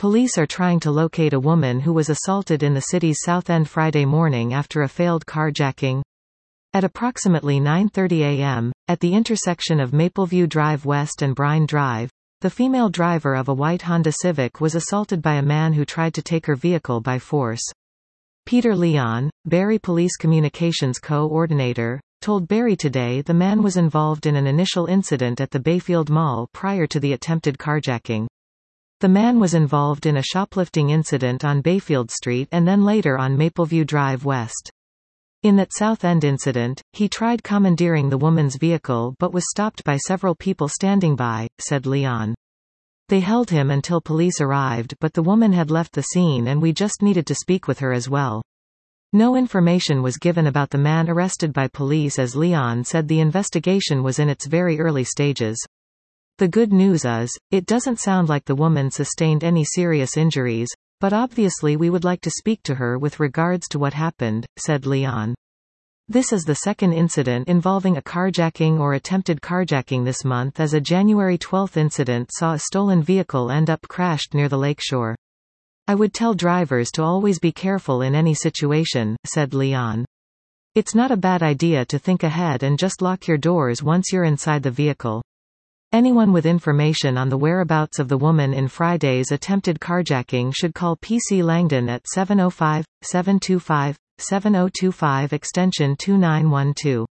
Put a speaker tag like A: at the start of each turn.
A: Police are trying to locate a woman who was assaulted in the city's South End Friday morning after a failed carjacking. At approximately 9:30 a.m., at the intersection of Mapleview Drive West and Brine Drive, the female driver of a white Honda Civic was assaulted by a man who tried to take her vehicle by force. Peter Leon, Barrie Police Communications Co-ordinator, told Barrie Today the man was involved in an initial incident at the Bayfield Mall prior to the attempted carjacking. The man was involved in a shoplifting incident on Bayfield Street and then later on Mapleview Drive West. In that South End incident, he tried commandeering the woman's vehicle but was stopped by several people standing by, said Leon. They held him until police arrived, but the woman had left the scene and we just needed to speak with her as well. No information was given about the man arrested by police, as Leon said the investigation was in its very early stages. The good news is, it doesn't sound like the woman sustained any serious injuries, but obviously we would like to speak to her with regards to what happened, said Leon. This is the second incident involving a carjacking or attempted carjacking this month, as a January 12 incident saw a stolen vehicle end up crashed near the lakeshore. I would tell drivers to always be careful in any situation, said Leon. It's not a bad idea to think ahead and just lock your doors once you're inside the vehicle. Anyone with information on the whereabouts of the woman in Friday's attempted carjacking should call PC Langdon at 705-725-7025 extension 2912.